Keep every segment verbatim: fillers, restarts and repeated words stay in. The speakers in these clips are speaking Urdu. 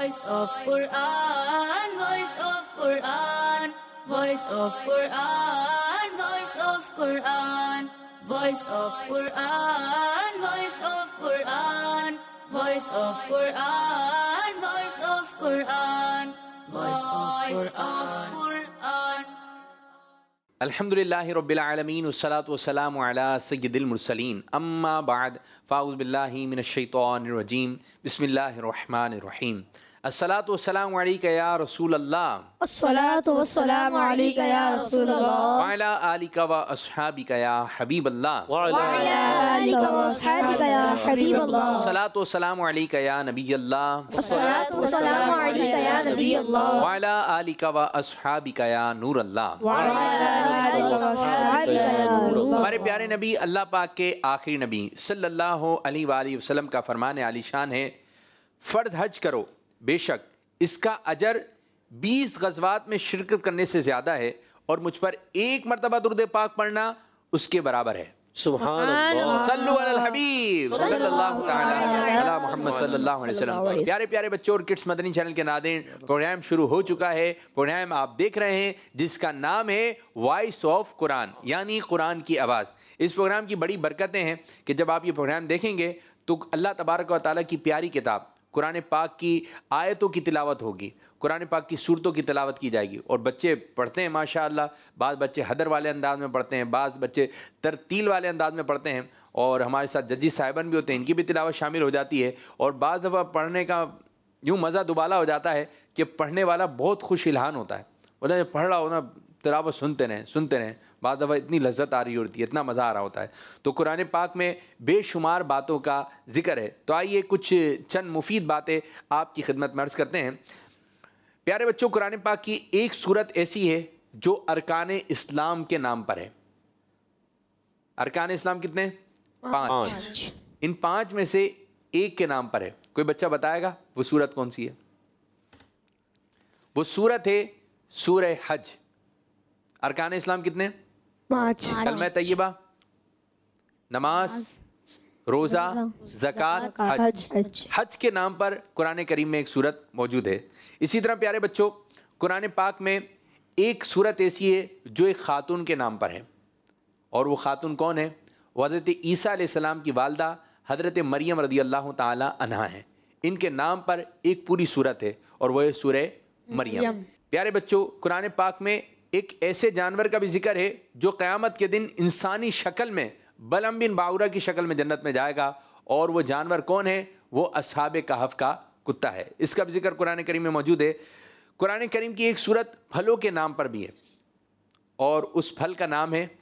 Voice of Quran, Voice of Quran, Voice of Quran, Voice of Quran, Voice of Quran, Voice of Quran, Voice of Quran, Voice of Quran, Voice of Quran. الحمدللہ رب العالمین والصلاة والسلام علی سید المرسلین اما بعد فاعوذ باللہ من الشیطان الرجیم بسم اللہ الرحمن الرحیم الصلاة والسلام علیکہ یا رسول اللہ الصلاة والسلام علیکہ یا رسول اللہ وعلی آلکہ و اصحابکہ یا حبیب اللہ وعلی آلکہ و اصحابکہ یا حبیب اللہ الصلاة والسلام علیکہ یا نبی اللہ الصلاة والسلام علیکہ یا نبی اللہ وعلی آلکہ و اصحابکہ یا نور اللہ وعلی آلکہ و اصحابکہ یا نور اللہ. ہمارے پیارے نبی اللہ پاک کے آخری نبی صلی اللہ علیہ وآلہ وسلم کا فرمان عالی شان ہے، فرد حج کرو، بے شک اس کا اجر بیس غزوات میں شرکت کرنے سے زیادہ ہے اور مجھ پر ایک مرتبہ درود پاک پڑھنا اس کے برابر ہے. سبحان اللہ. صلو علی الحبیب صلی اللہ تعالی علی محمد صلی اللہ علیہ وسلم. پیارے پیارے بچوں اور کڈس مدنی چینل کے ناظرین، پروگرام شروع ہو چکا ہے. پروگرام آپ دیکھ رہے ہیں جس کا نام ہے وائس آف قرآن، یعنی قرآن کی آواز. اس پروگرام کی بڑی برکتیں ہیں کہ جب آپ یہ پروگرام دیکھیں گے تو اللہ تبارک و تعالیٰ کی پیاری کتاب قرآن پاک کی آیتوں کی تلاوت ہوگی، قرآن پاک کی صورتوں کی تلاوت کی جائے گی، اور بچے پڑھتے ہیں ماشاءاللہ. بعض بچے حدر والے انداز میں پڑھتے ہیں، بعض بچے ترتیل والے انداز میں پڑھتے ہیں، اور ہمارے ساتھ ججی صاحبان بھی ہوتے ہیں، ان کی بھی تلاوت شامل ہو جاتی ہے. اور بعض دفعہ پڑھنے کا یوں مزہ دوبالا ہو جاتا ہے کہ پڑھنے والا بہت خوش الہان ہوتا ہے، بولتا ہے پڑھ رہا ہو نا تلاوت سنتے رہیں سنتے رہیں. بعض دفعہ اتنی لذت آ رہی ہوتی ہے، اتنا مزہ آ رہا ہوتا ہے. تو قرآن پاک میں بے شمار باتوں کا ذکر ہے. تو آئیے کچھ چند مفید باتیں آپ کی خدمت میں عرض کرتے ہیں. پیارے بچوں، قرآن پاک کی ایک صورت ایسی ہے جو ارکان اسلام کے نام پر ہے. ارکان اسلام کتنے؟ پانچ. ان پانچ میں سے ایک کے نام پر ہے. کوئی بچہ بتائے گا وہ صورت کون سی ہے؟ وہ صورت ہے سورہ حج. ارکان اسلام کتنے؟ پانچ. کلمہ طیبہ، نماز، روزہ، زکوٰۃ، حج. حج کے نام پر قرآن کریم میں ایک صورت موجود ہے. اسی طرح پیارے بچوں، قرآن پاک میں ایک صورت ایسی ہے جو ایک خاتون کے نام پر ہے، اور وہ خاتون کون ہے؟ وہ حضرت عیسیٰ علیہ السلام کی والدہ حضرت مریم رضی اللہ تعالی عنہا ہیں. ان کے نام پر ایک پوری صورت ہے اور وہ ہے سورہ مریم. پیارے بچوں، قرآن پاک میں ایک ایسے جانور کا بھی ذکر ہے جو قیامت کے دن انسانی شکل میں بلعم بن باورہ کی شکل میں جنت میں جائے گا، اور وہ جانور کون ہے؟ وہ اصحاب کہف کا کتا ہے. اس کا بھی ذکر قرآن کریم میں موجود ہے. قرآن کریم کی ایک صورت پھلوں کے نام پر بھی ہے، اور اس پھل کا نام ہے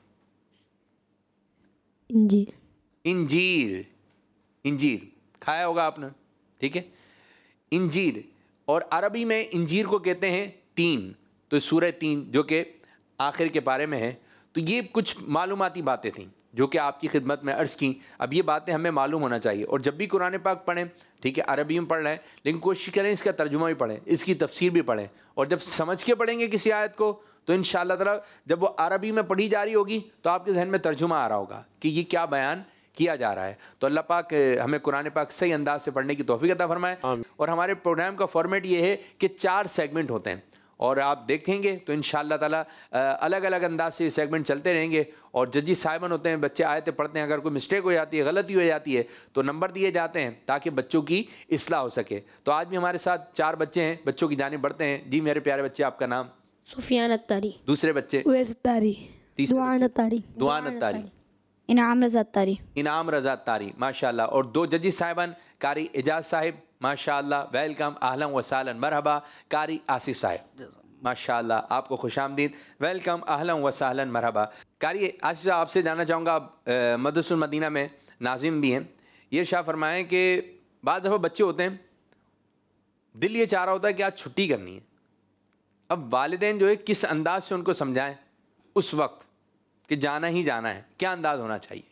انجیر. انجیر. انجیر کھایا ہوگا آپ نے، ٹھیک ہے. انجیر، اور عربی میں انجیر کو کہتے ہیں تین. تو سورہ تین جو کہ آخر کے پارے میں ہے. تو یہ کچھ معلوماتی باتیں تھیں جو کہ آپ کی خدمت میں عرض کیں. اب یہ باتیں ہمیں معلوم ہونا چاہیے، اور جب بھی قرآن پاک پڑھیں، ٹھیک ہے، عربی میں پڑھ رہے ہیں لیکن کوشش کریں اس کا ترجمہ بھی پڑھیں، اس کی تفسیر بھی پڑھیں. اور جب سمجھ کے پڑھیں گے کسی آیت کو تو انشاءاللہ تعالی جب وہ عربی میں پڑھی جا رہی ہوگی تو آپ کے ذہن میں ترجمہ آ رہا ہوگا کہ یہ کیا بیان کیا جا رہا ہے. تو اللہ پاک ہمیں قرآن پاک صحیح انداز سے پڑھنے کی توفیق عطا فرمائے. اور ہمارے پروگرام کا فارمیٹ یہ ہے کہ چار سیگمنٹ ہوتے ہیں، اور آپ دیکھیں گے تو انشاءاللہ تعالیٰ الگ الگ انداز سے یہ سیگمنٹ چلتے رہیں گے. اور ججی صاحبان ہوتے ہیں، بچے آیتیں پڑھتے ہیں، اگر کوئی مسٹیک ہو جاتی ہے، غلطی ہو جاتی ہے تو نمبر دیے جاتے ہیں تاکہ بچوں کی اصلاح ہو سکے. تو آج بھی ہمارے ساتھ چار بچے ہیں، بچوں کی جانب بڑھتے ہیں. جی میرے پیارے بچے، آپ کا نام؟ سفیان اتاری. دوسرے بچے؟ اویس اتاری. دوان اتاری. دوان اتاری. انعام رضا اتاری. انعام رضا اتاری، ماشاءاللہ. اور دو ججی صاحبان، قاری اعجاز صاحب، ماشاءاللہ، ویلکم، اہلا و سہلا، مرحبا. قاری آصف صاحب، ماشاءاللہ، آپ کو خوش آمدید، ویلکم، اہلا و سہلا، مرحبا. قاری آصف صاحب، آپ سے جاننا چاہوں گا، آپ مدرسۃ المدینہ میں ناظم بھی ہیں. یہ شاہ فرمائیں کہ بعض دفعہ بچے ہوتے ہیں دل یہ چاہ رہا ہوتا ہے کہ آج چھٹی کرنی ہے. اب والدین جو ہے کس انداز سے ان کو سمجھائیں اس وقت کہ جانا ہی جانا ہے، کیا انداز ہونا چاہیے؟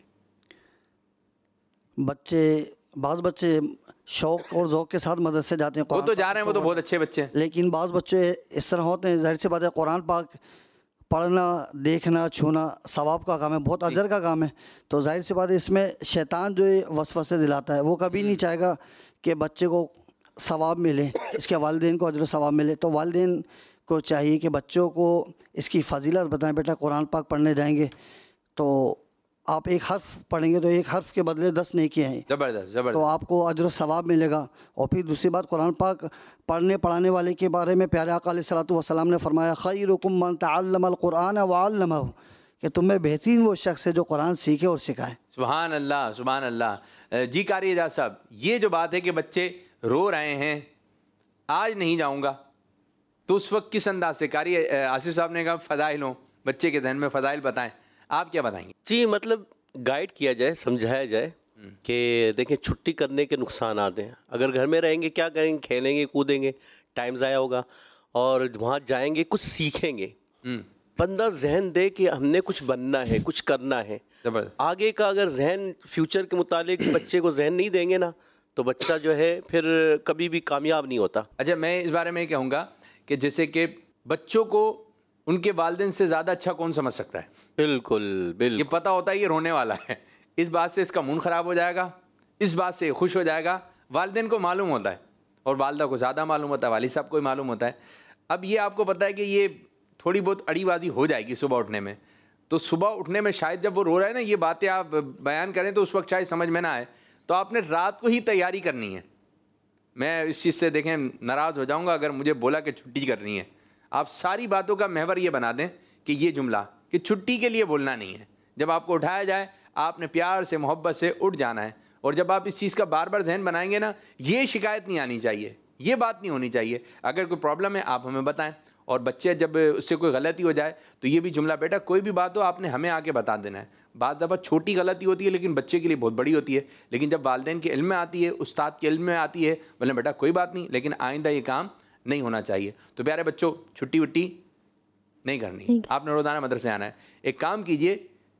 بچے بعض بچے شوق اور ذوق کے ساتھ مدرسے جاتے ہیں، وہ تو جا رہے ہیں، وہ تو بہت اچھے بچے ہیں، لیکن بعض بچے اس طرح ہوتے ہیں، ظاہر سی بات ہے قرآن پاک پڑھنا، دیکھنا، چھونا ثواب کا کام ہے، بہت اجر کا کام ہے. تو ظاہر سی بات ہے اس میں شیطان جو ہے وسوسے دلاتا ہے، وہ کبھی نہیں چاہے گا کہ بچے کو ثواب ملے، اس کے والدین کو اجر و ثواب ملے، تو والدین کو چاہیے کہ بچوں کو اس کی فضیلت بتائیں. بیٹا قرآن پاک پڑھنے جائیں گے تو آپ ایک حرف پڑھیں گے تو ایک حرف کے بدلے دس نیکیاں ہیں، زبردست تو زبردست. آپ کو اجر و ثواب ملے گا. اور پھر دوسری بات، قرآن پاک پڑھنے پڑھانے والے کے بارے میں پیارے آقا علیہ الصلوۃ والسلام نے فرمایا خیرکم من تعلم القرآن وعلمہ، کہ تم میں بہترین وہ شخص ہے جو قرآن سیکھے اور سکھائے. سبحان اللہ سبحان اللہ. جی قاری اعجاز صاحب، یہ جو بات ہے کہ بچے رو رہے ہیں آج نہیں جاؤں گا، تو اس وقت کس انداز سے؟ قاری آصف صاحب نے کہا فضائل ہوں، بچے کے ذہن میں فضائل بتائیں، آپ کیا بتائیں گے؟ جی مطلب گائیڈ کیا جائے، سمجھایا جائے کہ دیکھیں چھٹی کرنے کے نقصانات ہیں. اگر گھر میں رہیں گے کیا کریں گے؟ کھیلیں گے، کودیں گے، ٹائم ضائع ہوگا. اور وہاں جائیں گے کچھ سیکھیں گے، بندہ ذہن دے کہ ہم نے کچھ بننا ہے، کچھ کرنا ہے. آگے کا اگر ذہن فیوچر کے متعلق بچے کو ذہن نہیں دیں گے نا تو بچہ جو ہے پھر کبھی بھی کامیاب نہیں ہوتا. اچھا میں اس بارے میں یہ کہوں گا کہ جیسے کہ بچوں کو ان کے والدین سے زیادہ اچھا کون سمجھ سکتا ہے؟ بالکل بالکل. یہ پتہ ہوتا ہے یہ رونے والا ہے، اس بات سے اس کا موڈ خراب ہو جائے گا، اس بات سے خوش ہو جائے گا. والدین کو معلوم ہوتا ہے اور والدہ کو زیادہ معلوم ہوتا ہے، والد صاحب کو ہی معلوم ہوتا ہے. اب یہ آپ کو پتہ ہے کہ یہ تھوڑی بہت اڑی بازی ہو جائے گی صبح اٹھنے میں، تو صبح اٹھنے میں شاید جب وہ رو رہا ہے نا یہ باتیں آپ بیان کریں تو اس وقت شاید سمجھ میں نہ آئے، تو آپ نے رات کو ہی تیاری کرنی ہے. میں اس چیز سے دیکھیں ناراض ہو جاؤں گا اگر مجھے بولا کہ چھٹی کرنی ہے. آپ ساری باتوں کا محور یہ بنا دیں کہ یہ جملہ کہ چھٹی کے لیے بولنا نہیں ہے. جب آپ کو اٹھایا جائے آپ نے پیار سے محبت سے اٹھ جانا ہے. اور جب آپ اس چیز کا بار بار ذہن بنائیں گے نا، یہ شکایت نہیں آنی چاہیے، یہ بات نہیں ہونی چاہیے. اگر کوئی پرابلم ہے آپ ہمیں بتائیں. اور بچے جب اس سے کوئی غلطی ہو جائے تو یہ بھی جملہ، بیٹا کوئی بھی بات ہو آپ نے ہمیں آ کے بتا دینا ہے. بعض دفعہ چھوٹی غلطی ہوتی ہے لیکن بچے کے لیے بہت بڑی ہوتی ہے، لیکن جب والدین کے علم میں آتی ہے، استاد کے علم میں آتی ہے، بولے بیٹا کوئی بات نہیں، لیکن آئندہ یہ کام نہیں ہونا چاہیے. تو پیارے بچوں چھٹی وٹی نہیں کرنی، آپ نے روزانہ مدرسے آنا ہے. ایک کام کیجئے،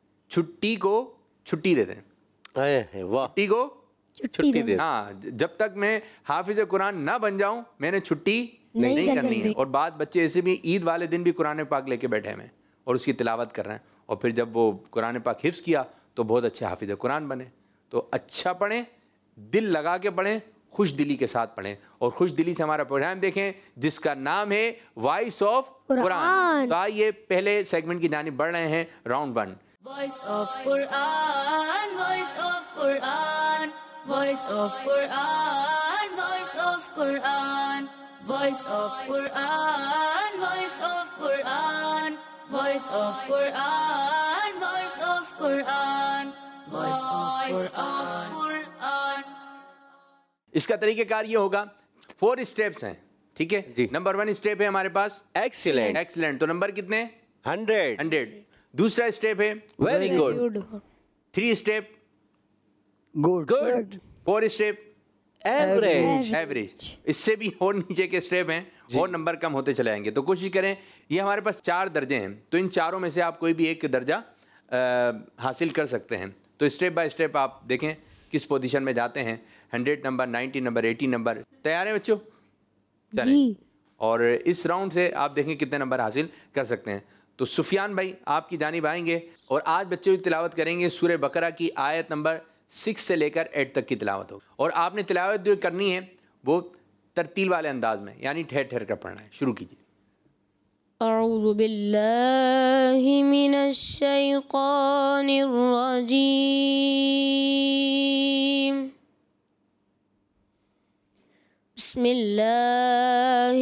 چھٹی کو چھٹی دے دیں. واہ، چھٹی کو چھٹی دے. ہاں، جب تک میں حافظ قرآن نہ بن جاؤں میں نے چھٹی نہیں کرنی ہے. اور بعض بچے ایسے بھی عید والے دن بھی قرآن پاک لے کے بیٹھے ہوئے ہیں اور اس کی تلاوت کر رہے ہیں، اور پھر جب وہ قرآن پاک حفظ کیا تو بہت اچھے حافظ قرآن بنے. تو اچھا پڑھیں، دل لگا کے پڑھیں، خوش دلی کے ساتھ پڑھیں. اور خوش دلی سے ہمارا پروگرام دیکھیں جس کا نام ہے وائس آف قرآن. تو آئیے پہلے سیگمنٹ کی جانب بڑھ رہے ہیں، round one. Voice of Quran, voice of Quran, voice of Quran, voice of Quran, voice of Quran, voice of Quran, voice of Quran, voice of Quran, voice of Quran. اس کا طریقہ کار یہ ہوگا، فور اسٹیپس ہیں، ٹھیک ہے جی. نمبر ون اسٹیپ ہے ہمارے پاس ایکسیلنٹ. ایکسلنٹ. تو نمبر کتنے؟ ہنڈریڈ. ہنڈریڈ. دوسرا اسٹیپ ہے very good. Three step good. Good. Four step average. Average. اس سے بھی اور نیچے کے اسٹیپ ہیں اور نمبر کم ہوتے چلے جائیں گے. تو کوشش کریں، یہ ہمارے پاس چار درجے ہیں تو ان چاروں میں سے آپ کوئی بھی ایک درجہ حاصل کر سکتے ہیں. تو اسٹیپ بائی اسٹیپ آپ دیکھیں کس پوزیشن میں جاتے ہیں. Hundred number, ninety number, eighty number. تیار ہیں بچوں؟ چلیں. اور اس راؤنڈ سے آپ دیکھیں کتنے نمبر حاصل کر سکتے ہیں. تو سفیان بھائی آپ کی جانب آئیں گے اور آج بچے تلاوت کریں گے سورہ بقرہ کی آیت نمبر سکس سے لے کر ایٹ تک کی تلاوت ہو. اور آپ نے تلاوت جو کرنی ہے وہ ترتیل والے انداز میں، یعنی ٹھہر ٹھہر کر پڑھنا ہے. شروع کیجیے. اعوذ باللہ من الشیطان الرجیم. بسم اللہ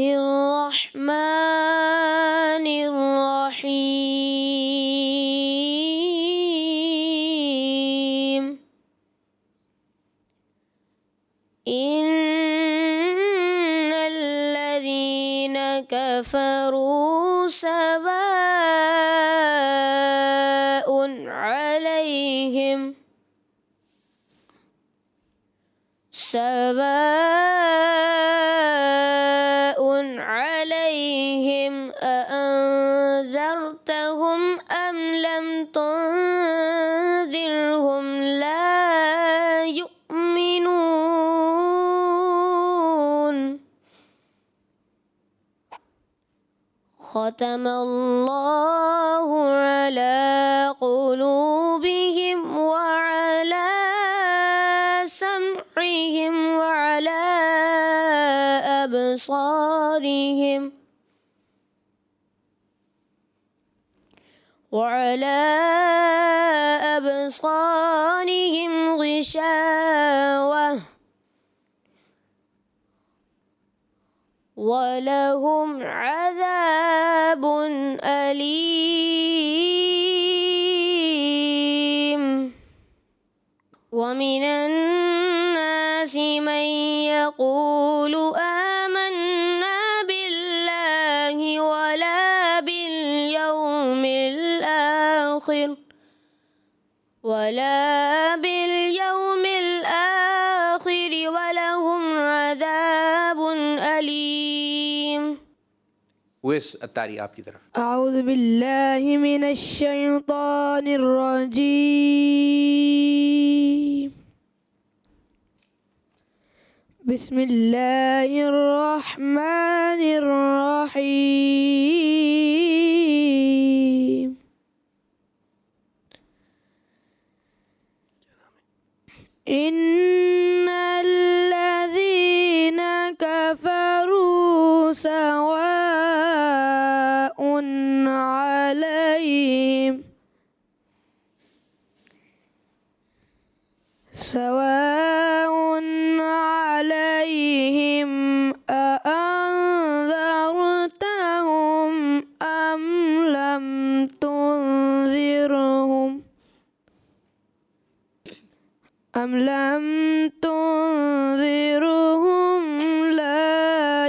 الرحمن الرحیم. ان الذین کفروا سواء علیہم سواء علیہم أأنذرتهم أم لم تنذرهم لا يؤمنون. ختم اللہ على قلوبهم وعلى سمعهم وعلى أبصارهم وعلى أبصارهم غشاوة ولهم عذاب أليم ومن الناس من يقول آمنا بالله ولا باليوم الآخر ولا باليوم الآخر ولهم عذاب أليم. ويس التاری آپ کی طرف. أعوذ بالله من الشيطان الرجيم. بسم الله الرحمن الرحيم. إن الذين كفروا سواء عليهم سواء عليهم أأنذرتهم أم لم تنذرهم أم لم تنذرهم لا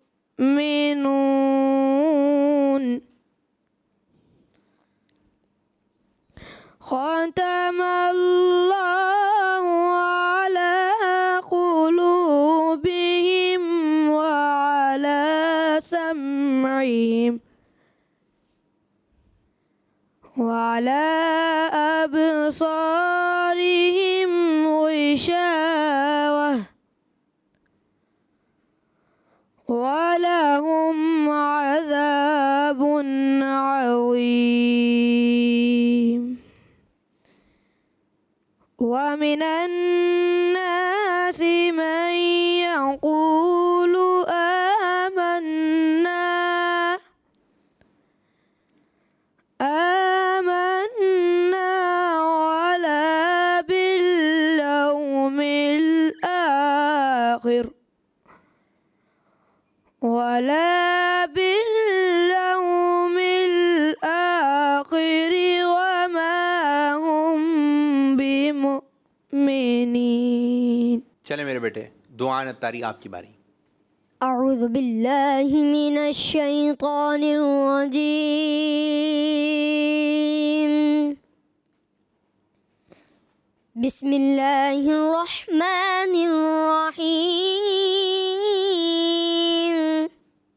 يؤمنون. ختم الله على قلوبهم وعلى سمعهم وعلى أبصارهم غشاوة ولهم عذاب عظيم. ومن الناس من يقول آمنا آمنا ولا باليوم الآخر ولا باليوم الآخر وما هم بمؤمنين. چلے میرے بیٹے دعائیں التاری آپ کی باری. أعوذ بالله من الشيطان الرجيم. بسم الله الرحمن الرحيم.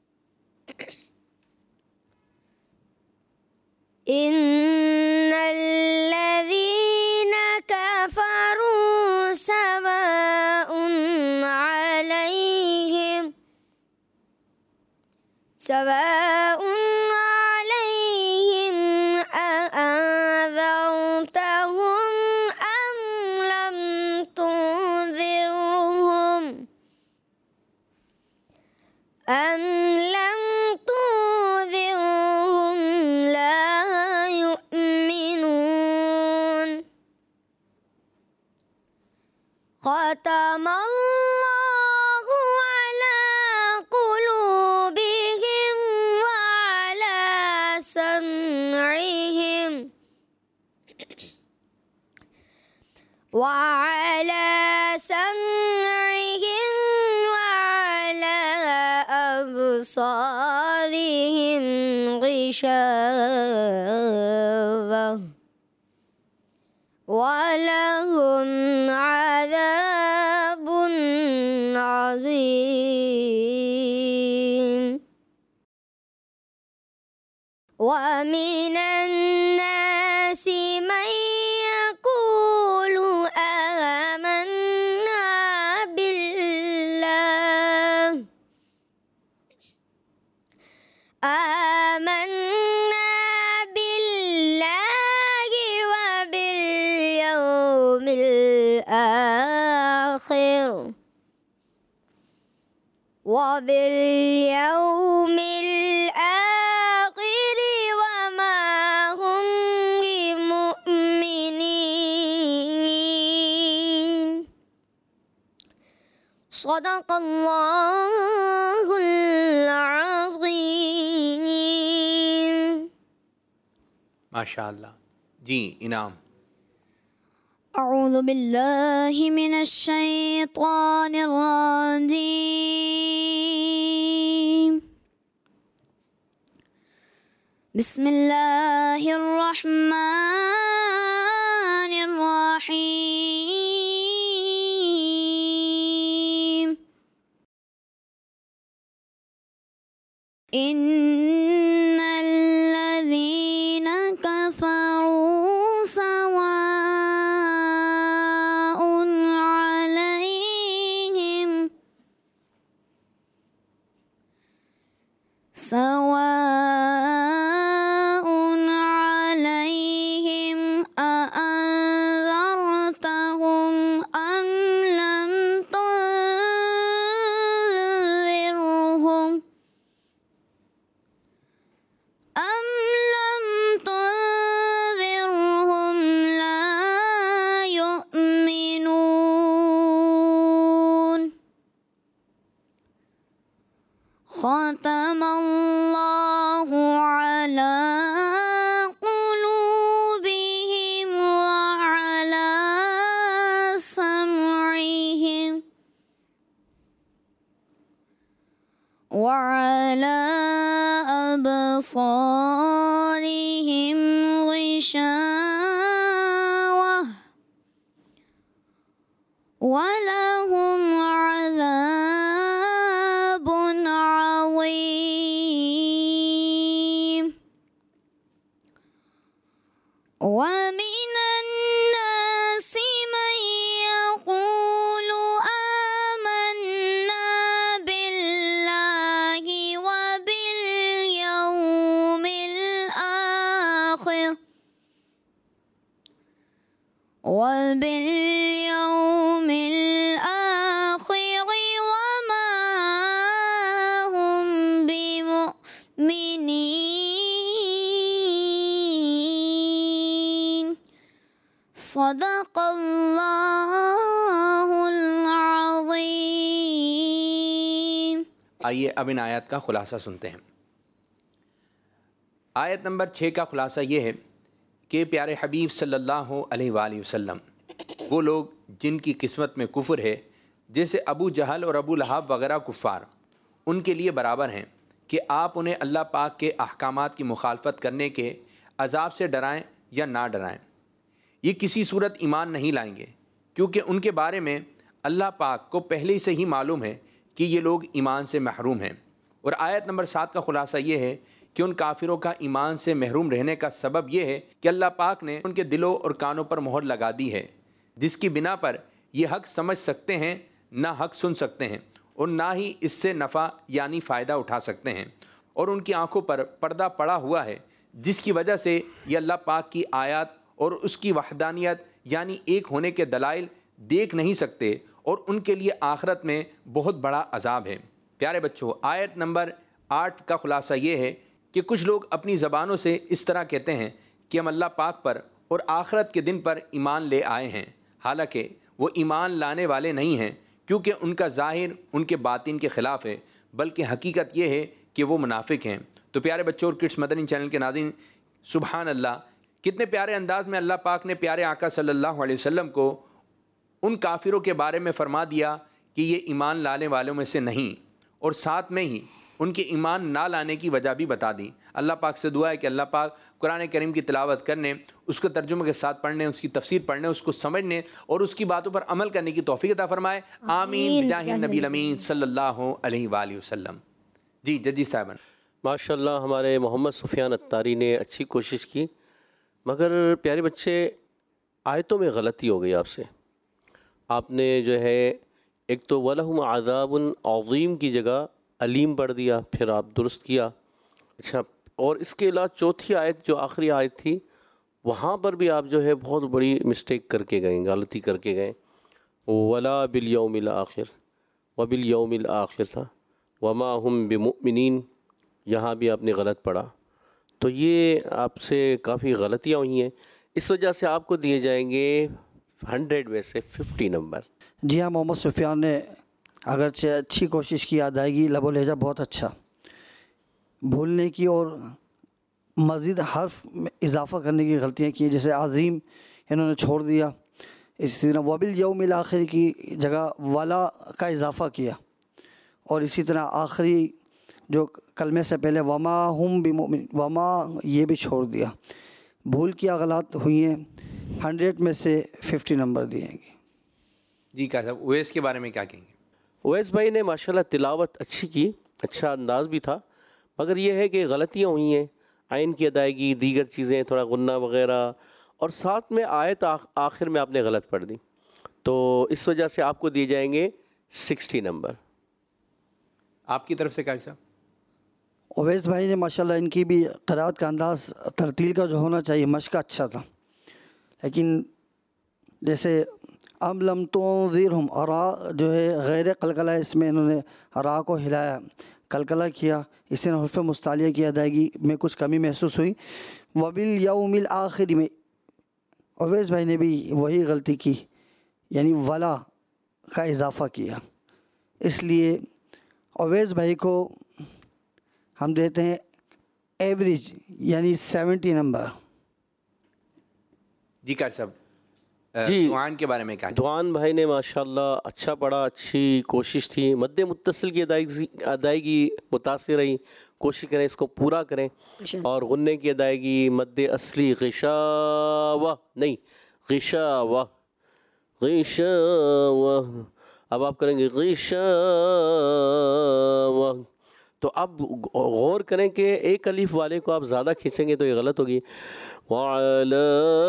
إن الذين كفروا سواء عليهم سواء عليهم أأنذرتهم أم لم تنذرهم أم لم تنذرهم لا يؤمنون. ختم الله على قلوبهم وعلى سمعهم وعلى سمعهم وعلى أبصارهم غشاوة ولهم عذاب عظيم. ومن الناس من يقول آمنا بالله آمنا بالله وباليوم الآخر وباليوم الآخر وما هم بمؤمنين. صدق الله العظيم. ماشاء اللہ. جی انعام. أعوذ بالله من الشيطان الرجيم. بسم الله الرحمن الرحيم. إن الذين كفروا سواء عليهم سواء عليهم أأنذرتهم أم لم تنذرهم أم لم تنذرهم لا يؤمنون. ختم الله على قلوبهم وعلى سمعهم وعلى أبصارهم غشاوة ولهم عذاب عظيم. ومن الناس من يقول آمنا بالله وباليوم الآخر وباليوم الآخر وما هم بمؤمنين. صدق الله العظيم. آئیے اب ان آیات کا خلاصہ سنتے ہیں. آیت نمبر چھ کا خلاصہ یہ ہے کہ پیارے حبیب صلی اللہ علیہ وآلہ وسلم وہ لوگ جن کی قسمت میں کفر ہے، جیسے ابو جہل اور ابو لہب وغیرہ کفار، ان کے لیے برابر ہیں کہ آپ انہیں اللہ پاک کے احکامات کی مخالفت کرنے کے عذاب سے ڈرائیں یا نہ ڈرائیں. یہ کسی صورت ایمان نہیں لائیں گے، کیونکہ ان کے بارے میں اللہ پاک کو پہلے سے ہی معلوم ہے کہ یہ لوگ ایمان سے محروم ہیں. اور آیت نمبر سات کا خلاصہ یہ ہے کہ ان کافروں کا ایمان سے محروم رہنے کا سبب یہ ہے کہ اللہ پاک نے ان کے دلوں اور کانوں پر مہر لگا دی ہے، جس کی بنا پر یہ حق سمجھ سکتے ہیں، نہ حق سن سکتے ہیں، اور نہ ہی اس سے نفع یعنی فائدہ اٹھا سکتے ہیں. اور ان کی آنکھوں پر پردہ پڑا ہوا ہے، جس کی وجہ سے یہ اللہ پاک کی آیات اور اس کی وحدانیت یعنی ایک ہونے کے دلائل دیکھ نہیں سکتے، اور ان کے لیے آخرت میں بہت بڑا عذاب ہے. پیارے بچوں، آیت نمبر آٹھ کا خلاصہ یہ ہے کہ کچھ لوگ اپنی زبانوں سے اس طرح کہتے ہیں کہ ہم اللہ پاک پر اور آخرت کے دن پر ایمان لے آئے ہیں، حالانکہ وہ ایمان لانے والے نہیں ہیں، کیونکہ ان کا ظاہر ان کے باطن کے خلاف ہے، بلکہ حقیقت یہ ہے کہ وہ منافق ہیں. تو پیارے بچوں اور کڈس مدنی چینل کے ناظرین، سبحان اللہ، کتنے پیارے انداز میں اللہ پاک نے پیارے آقا صلی اللہ علیہ وسلم کو ان کافروں کے بارے میں فرما دیا کہ یہ ایمان لانے والوں میں سے نہیں، اور ساتھ میں ہی ان کے ایمان نہ لانے کی وجہ بھی بتا دی. اللہ پاک سے دعا ہے کہ اللہ پاک قرآن کریم کی تلاوت کرنے، اس کو ترجمے کے ساتھ پڑھنے، اس کی تفسیر پڑھنے، اس کو سمجھنے اور اس کی باتوں پر عمل کرنے کی توفیق عطا فرمائے. آمین بجاہ النبی الامین صلی اللہ علیہ وآلہ وسلم. جی ججی صاحبان. ماشاء اللہ، ہمارے محمد سفیان اتاری نے اچھی کوشش کی، مگر پیارے بچے آیتوں میں غلطی ہو گئی آپ سے. آپ نے جو ہے ایک تو وَلَهُمْ عَذَابٌ عَظِيمٌ کی جگہ علیم پڑھ دیا، پھر آپ درست کیا. اچھا، اور اس کے علاوہ چوتھی آیت جو آخری آیت تھی وہاں پر بھی آپ جو ہے بہت بڑی مسٹیک کر کے گئے، غلطی کر کے گئے. وَلَا بِالْيَوْمِ الْآخِرِ وَبِالْيَوْمِ الْآخِرِ تھا، وما ہم بمؤمنین، یہاں بھی آپ نے غلط پڑھا. تو یہ آپ سے کافی غلطیاں ہوئی ہیں، اس وجہ سے آپ کو دیے جائیں گے ہنڈریڈ میں سے ففٹی نمبر. جی ہاں، محمد سفیان نے اگرچہ اچھی کوشش کی، ادائیگی لب و لہجہ بہت اچھا، بھولنے کی اور مزید حرف میں اضافہ کرنے کی غلطیاں کی، جیسے عظیم انہوں نے چھوڑ دیا. اسی طرح وبالیوم الآخر کی جگہ والا کا اضافہ کیا، اور اسی طرح آخری جو کلمے سے پہلے وما ہم بمؤمن، وما یہ بھی چھوڑ دیا. بھول کی اغلاط ہوئی ہیں، ہنڈریڈ میں سے ففٹی نمبر دیے گے. جی کیا صاحب اویس کے بارے میں کیا کہیں گے؟ اویس بھائی نے ماشاءاللہ تلاوت اچھی کی، اچھا انداز بھی تھا، مگر یہ ہے کہ غلطیاں ہوئی ہیں، عین کی ادائیگی، دیگر چیزیں، تھوڑا غنہ وغیرہ، اور ساتھ میں آیت آخر میں آپ نے غلط پڑھ دی، تو اس وجہ سے آپ کو دیے جائیں گے سکسٹی نمبر. آپ کی طرف سے کیا صاحب؟ اویس بھائی نے ماشاءاللہ ان کی بھی قرأت کا انداز ترتیل کا جو ہونا چاہیے مشق کا اچھا تھا، لیکن جیسے ام لم تنذرہم، را جو ہے غیر قلقلہ، اس میں انہوں نے را کو ہلایا، قلقلہ کیا، اس نے حرف مستعلیہ کی ادائیگی میں کچھ کمی محسوس ہوئی. وبالیوم الآخر میں اویس بھائی نے بھی وہی غلطی کی، یعنی ولا کا اضافہ کیا. اس لیے اویس بھائی کو ہم دیتے ہیں ایوریج، یعنی سیونٹی نمبر. جی کیا صاحب جی دعان کے بارے میں کیا؟ دعان بھائی نے ماشاءاللہ اچھا پڑھا، اچھی کوشش تھی. مد متصل کی ادائیگی ادائیگی متاثر رہی، کوشش کریں اس کو پورا کریں. اور غنے کی ادائیگی مد اصلی غشاوہ نہیں، غشاوہ غشاوہ، اب آپ کریں گے غشاوہ. تو اب غور کریں کہ ایک الف والے کو آپ زیادہ کھینچیں گے تو یہ غلط ہوگی. وَعَلَىٰ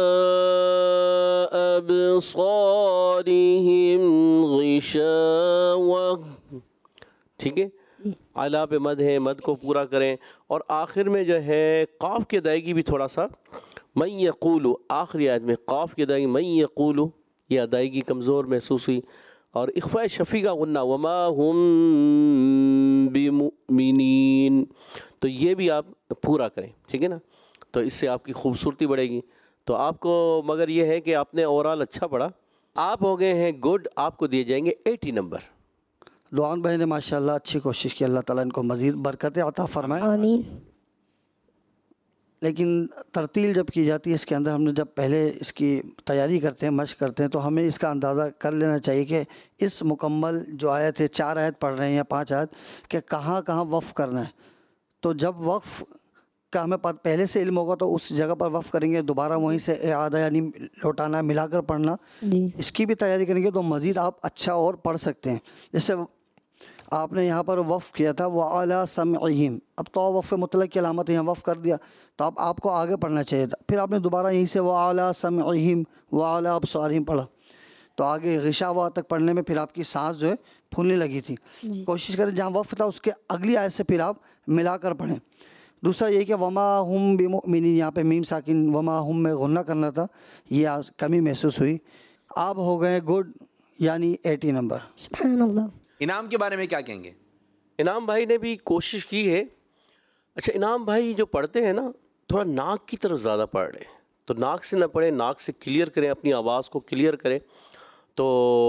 أَبْصَارِهِمْ غِشَاوَةٌ، ٹھیک ہے، اعلیٰ پہ مد ہے، مد کو پورا کریں. اور آخر میں جو ہے قاف کی ادائیگی بھی تھوڑا سا، مَن یقول، آخری آیت میں قاف کی ادائیگی مَن یقول، یہ ادائیگی کمزور محسوس ہوئی. اور اخفاء شفیع کا غنہ وما ہم بمؤمنین، تو یہ بھی آپ پورا کریں، ٹھیک ہے نا، تو اس سے آپ کی خوبصورتی بڑھے گی. تو آپ کو مگر یہ ہے کہ آپ نے اوورال اچھا پڑھا، آپ ہو گئے ہیں گڈ، آپ کو دیے جائیں گے ایٹی نمبر. دعان بھائی نے ماشاءاللہ اچھی کوشش کی، اللہ تعالیٰ ان کو مزید برکتیں عطا فرمائے. آمین. لیکن ترتیل جب کی جاتی ہے اس کے اندر، ہم نے جب پہلے اس کی تیاری کرتے ہیں، مشق کرتے ہیں، تو ہمیں اس کا اندازہ کر لینا چاہیے کہ اس مکمل جو آیت ہے، چار آیت پڑھ رہے ہیں یا پانچ آیت، کہ کہاں کہاں وقف کرنا ہے. تو جب وقف کا ہمیں پہلے سے علم ہوگا تو اس جگہ پر وقف کریں گے، دوبارہ وہیں سے اعادہ یعنی لوٹانا، ملا کر پڑھنا، جی اس کی بھی تیاری کریں گے تو مزید آپ اچھا اور پڑھ سکتے ہیں. جیسے آپ نے یہاں پر وقف کیا تھا وَعَلَىٰ سَمْعِهِمْ، اب تو وقف مطلق کی علامت یہاں وقف کر دیا، تو اب آپ کو آگے پڑھنا چاہیے تھا. پھر آپ نے دوبارہ یہیں سے وَعَلَىٰ سَمْعِهِمْ وَعَلَىٰ أَبْصَارِهِمْ پڑھا، تو آگے غشاوہ تک پڑھنے میں پھر آپ کی سانس جو ہے پھولنے لگی تھی. کوشش کریں جہاں وقف تھا اس کے اگلی آیت سے پھر آپ ملا کر پڑھیں. دوسرا یہ کہ وما ہم بمؤمنین، یہاں پہ میم ساکن وما ہم میں غنہ کرنا تھا، یہ کمی محسوس ہوئی. آپ ہو گئے گڈ، یعنی ایٹی نمبر. سبحان اللہ. انعام کے بارے میں کیا کہیں گے؟ انعام بھائی نے بھی کوشش کی ہے. اچھا، انعام بھائی جو پڑھتے ہیں نا تھوڑا ناک کی طرف زیادہ پڑھ رہے ہیں، تو ناک سے نہ پڑھیں، ناک سے کلیئر کریں، اپنی آواز کو کلیئر کریں تو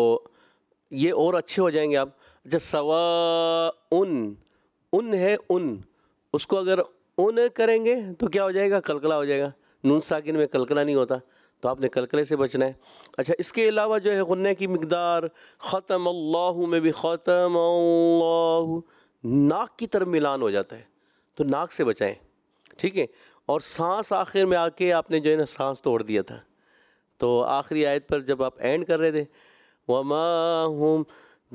یہ اور اچھے ہو جائیں گے آپ. اچھا، سوا ان ان ہے ان، اس کو اگر ان کریں گے تو کیا ہو جائے گا؟ کلکلا ہو جائے گا. نون ساکن میں کلکلا نہیں ہوتا، تو آپ نے کلکلے سے بچنا ہے. اچھا، اس کے علاوہ جو ہے غنہ کی مقدار، ختم اللہ میں بھی ختم اللہ، ناک کی طرف ملان ہو جاتا ہے، تو ناک سے بچائیں، ٹھیک ہے. اور سانس آخر میں آ کے آپ نے جو ہے نا سانس توڑ دیا تھا، تو آخری آیت پر جب آپ اینڈ کر رہے تھے وما ہم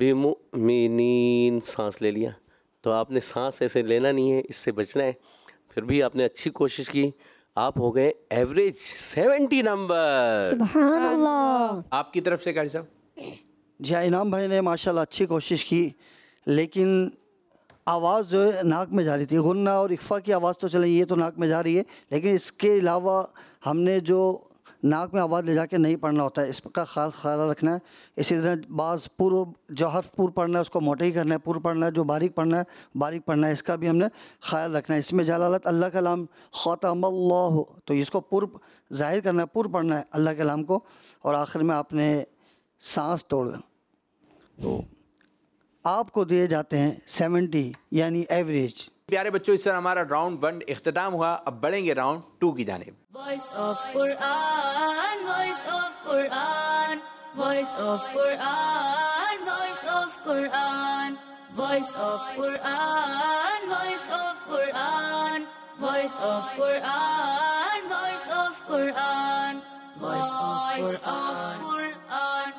بمؤمنین، سانس لے لیا، تو آپ نے سانس ایسے لینا نہیں ہے، اس سے بچنا ہے. پھر بھی آپ نے اچھی کوشش کی، آپ ہو گئے ایوریج سیونٹی نمبر. سبحان اللہ. آپ کی طرف سے قاری صاحب؟ جی ہاں، انعام بھائی نے ماشاءاللہ اچھی کوشش کی، لیکن آواز جو ہے ناک میں جا رہی تھی. غنہ اور اخفا کی آواز تو چلیں، یہ تو ناک میں جا رہی ہے، لیکن اس کے علاوہ ہم نے جو ناک میں آواز لے جا کے نہیں پڑھنا ہوتا ہے، اس کا خیال خیال رکھنا ہے۔ اسی طرح بعض پور جو حرف پور پڑھنا ہے اس کو موٹے ہی کرنا ہے، پور پڑھنا ہے، جو باریک پڑھنا ہے باریک پڑھنا ہے، اس کا بھی ہم نے خیال رکھنا ہے۔ اس میں جلالت اللہ کا نام ختم اللہ، تو اس کو پور ظاہر کرنا ہے، پور پڑھنا ہے اللہ کے نام کو، اور آخر میں آپ نے سانس توڑ دیں۔ تو آپ کو دیے جاتے ہیں سیونٹی یعنی ایوریج۔ پیارے بچوں، اس طرح ہمارا راؤنڈ ون اختتام ہوا، اب بڑھیں گے راؤنڈ ٹو کی جانب۔ Voice of Quran, voice of Quran, voice of Quran, voice of Quran, voice of Quran, voice of Quran, voice of Quran, voice of Quran, voice of Quran.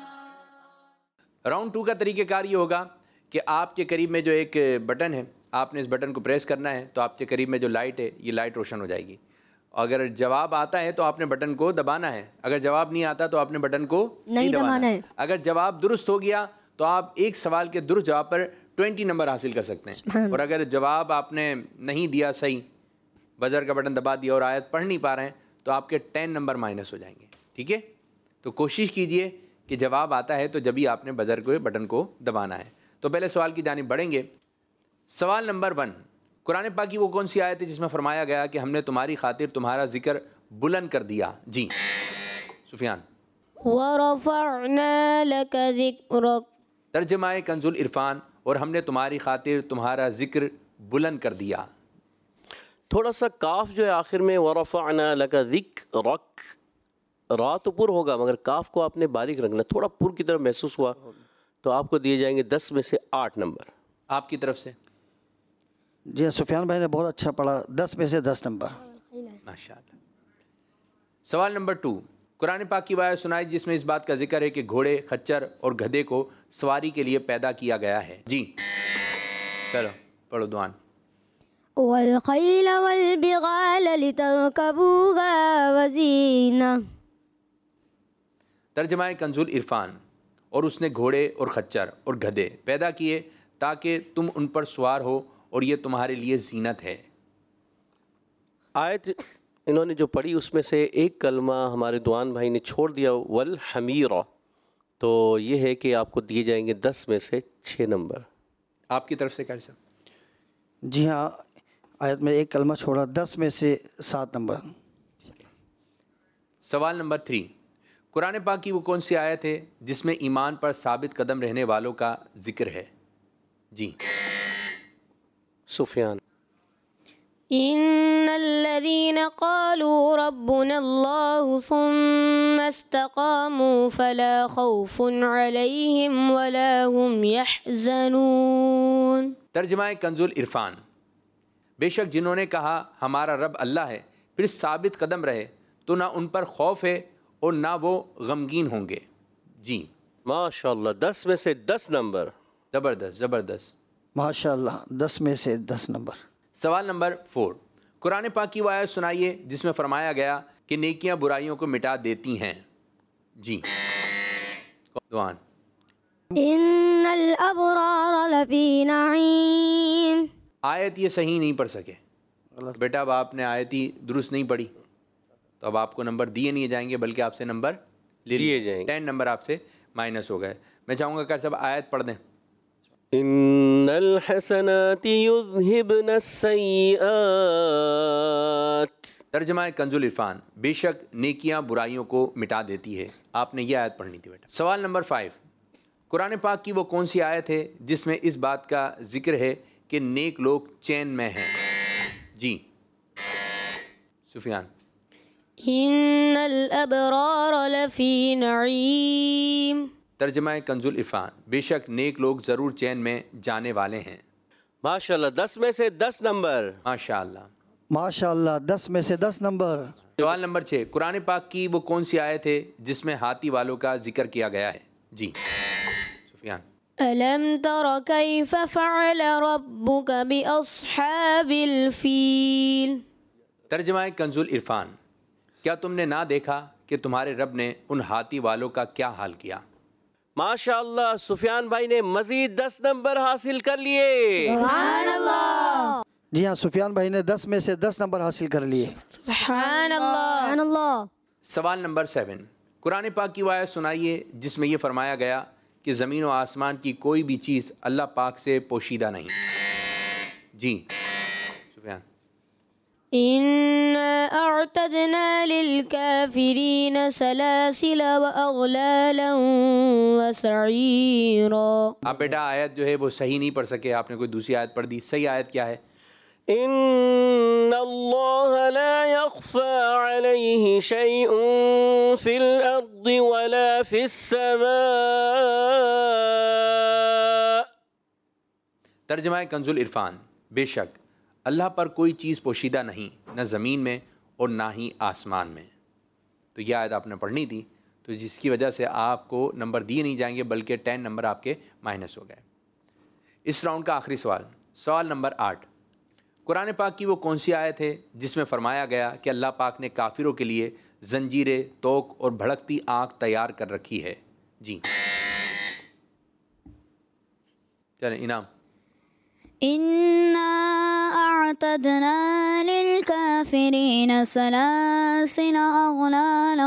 Round two کا طریقہ کار یہ ہوگا کہ آپ کے قریب میں جو ایک بٹن ہے، آپ نے اس بٹن کو پریس کرنا ہے تو آپ کے قریب میں جو لائٹ ہے یہ لائٹ روشن ہو جائے گی۔ اگر جواب آتا ہے تو آپ نے بٹن کو دبانا ہے، اگر جواب نہیں آتا تو آپ نے بٹن کو نہیں دبانا ہے۔ اگر جواب درست ہو گیا تو آپ ایک سوال کے درست جواب پر ٹوینٹی نمبر حاصل کر سکتے ہیں، اور اگر جواب آپ نے نہیں دیا صحیح، بزر کا بٹن دبا دیا اور آیت پڑھ نہیں پا رہے ہیں تو آپ کے ٹین نمبر مائنس ہو جائیں گے، ٹھیک ہے؟ تو کوشش کیجئے کہ جواب آتا ہے تو جبھی آپ نے بزر کے بٹن کو دبانا ہے۔ تو پہلے سوال کی جانب بڑھیں گے۔ سوال نمبر ون، قرآن پاک کی وہ کون سی آیت ہے جس میں فرمایا گیا کہ ہم نے تمہاری خاطر تمہارا ذکر بلند کر دیا؟ جی سفیان۔ وَرَفَعْنَا لَكَ ذِكْرَكَ، ترجمہ کنز العرفان، اور ہم نے تمہاری خاطر تمہارا ذکر بلند کر دیا۔ تھوڑا سا کاف جو ہے آخر میں وَرَفَعْنَا لَكَ ذِكْرَكَ، را تو پر ہوگا مگر کاف کو آپ نے باریک رکھنا، تھوڑا پر کی طرف محسوس ہوا تو آپ کو دیے جائیں گے دس میں سے آٹھ نمبر۔ آپ کی طرف سے جی سفیان بھائی نے بہت اچھا پڑھا، دس میں سے دس نمبر۔ ماشاءاللہ۔ سوال نمبر ٹو، قرآن پاک کی آیت سنائی جس میں اس بات کا ذکر ہے کہ گھوڑے، خچر اور گدھے کو سواری کے لیے پیدا کیا گیا ہے؟ جی چلو پڑھو دعان۔ والخيل والبغال لتركبوها وزينة، ترجمہ کنز العرفان، اور اس نے گھوڑے اور خچر اور گدھے پیدا کیے تاکہ تم ان پر سوار ہو اور یہ تمہارے لیے زینت ہے۔ آیت انہوں نے جو پڑھی اس میں سے ایک کلمہ ہمارے دوان بھائی نے چھوڑ دیا، والحمیرہ، تو یہ ہے کہ آپ کو دیے جائیں گے دس میں سے چھ نمبر۔ آپ کی طرف سے کیا سر؟ جی ہاں، آیت میں ایک کلمہ چھوڑا، دس میں سے سات نمبر۔ سوال نمبر تھری، قرآن پاک کی وہ کون سی آیت ہے جس میں ایمان پر ثابت قدم رہنے والوں کا ذکر ہے؟ جی سفیان۔ إن الذين قالوا ربنا الله ثم استقاموا فلا خوف عليهم ولا هم يحزنون، ترجمہ کنز العرفان، بے شک جنہوں نے کہا ہمارا رب اللہ ہے پھر ثابت قدم رہے تو نہ ان پر خوف ہے اور نہ وہ غمگین ہوں گے۔ جی ماشاءاللہ، دس میں سے دس نمبر۔ زبردست زبردست، ماشاءاللہ، دس میں سے دس نمبر۔ سوال نمبر فور، قرآن پاک کی وہ آیت سنائیے جس میں فرمایا گیا کہ نیکیاں برائیوں کو مٹا دیتی ہیں؟ جی دعان۔ إن الأبرار لفي نعيم، آیت یہ صحیح نہیں پڑھ سکے بیٹا، اب آپ نے آیت ہی درست نہیں پڑھی تو اب آپ کو نمبر دیے نہیں جائیں گے بلکہ آپ سے نمبر لے لیے جائیں گے، ٹین نمبر آپ سے مائنس ہو گئے۔ میں چاہوں گا کہ سب آیت پڑھ دیں۔ ان الحسنات یذہبن السیئات، ترجمہ کنز العرفان، بے شک نیکیاں برائیوں کو مٹا دیتی ہے۔ آپ نے یہ آیت پڑھنی تھی بیٹا۔ سوال نمبر فائیو، قرآن پاک کی وہ کون سی آیت ہے جس میں اس بات کا ذکر ہے کہ نیک لوگ چین میں ہیں؟ جی سفیان۔ ان الابرار لفی نعیم، ترجمہ کنز العرفان، بے شک نیک لوگ ضرور چین میں جانے والے ہیں۔ ماشاءاللہ، دس میں سے دس نمبر۔ ماشاءاللہ ماشاءاللہ، دس میں سے دس نمبر۔ سوال نمبر چھ، قرآن پاک کی وہ کون سی آیت ہے جس میں ہاتھی والوں کا ذکر کیا گیا ہے؟ جی سفیان۔ ألم تر كيف فعل ربك بأصحاب الفيل، ترجمہ کنز العرفان، کیا تم نے نہ دیکھا کہ تمہارے رب نے ان ہاتھی والوں کا کیا حال کیا؟ ماشاءاللہ، سفیان بھائی نے مزید دس نمبر حاصل کر لیے۔ سبحان اللہ، جی ہاں، سفیان بھائی نے دس میں سے دس نمبر حاصل کر لیے۔ سبحان اللہ۔ سبحان اللہ۔ سوال نمبر سیون، قرآن پاک کی وہ آیت سنائیے جس میں یہ فرمایا گیا کہ زمین و آسمان کی کوئی بھی چیز اللہ پاک سے پوشیدہ نہیں۔ جی سفیان۔ إنا أعتدنا للكافرين سلاسل وأغلالا وسعيرا۔ آپ بیٹا آیت جو ہے وہ صحیح نہیں پڑھ سکے، آپ نے کوئی دوسری آیت پڑھ دی۔ صحیح آیت کیا ہے؟ ان اللہ لا يخفى عليه شيء في الارض ولا في السماء۔ ترجمہ کنز العرفان، بے شک اللہ پر کوئی چیز پوشیدہ نہیں، نہ زمین میں اور نہ ہی آسمان میں۔ تو یہ آیت آپ نے پڑھنی تھی، تو جس کی وجہ سے آپ کو نمبر دیے نہیں جائیں گے بلکہ ٹین نمبر آپ کے مائنس ہو گئے۔ اس راؤنڈ کا آخری سوال، سوال نمبر آٹھ، قرآن پاک کی وہ کون سی آیت ہے جس میں فرمایا گیا کہ اللہ پاک نے کافروں کے لیے زنجیریں، توق اور بھڑکتی آنکھ تیار کر رکھی ہے؟ جی چلیں انعام۔ إنا أعتدنا للكافرين سلاسل أغلالا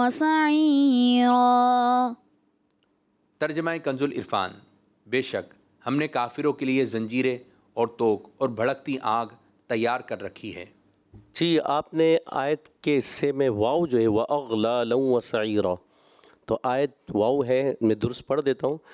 وسعيرا۔ ترجمہ کنز العرفان، بے شک ہم نے کافروں کے لیے زنجیریں اور توق اور بھڑکتی آگ تیار کر رکھی ہے۔ جی آپ نے آیت کے حصے میں واو جو ہے وَأَغْلَالًا وَسَعِيرًا، تو آیت واو ہے، میں درست پڑھ دیتا ہوں۔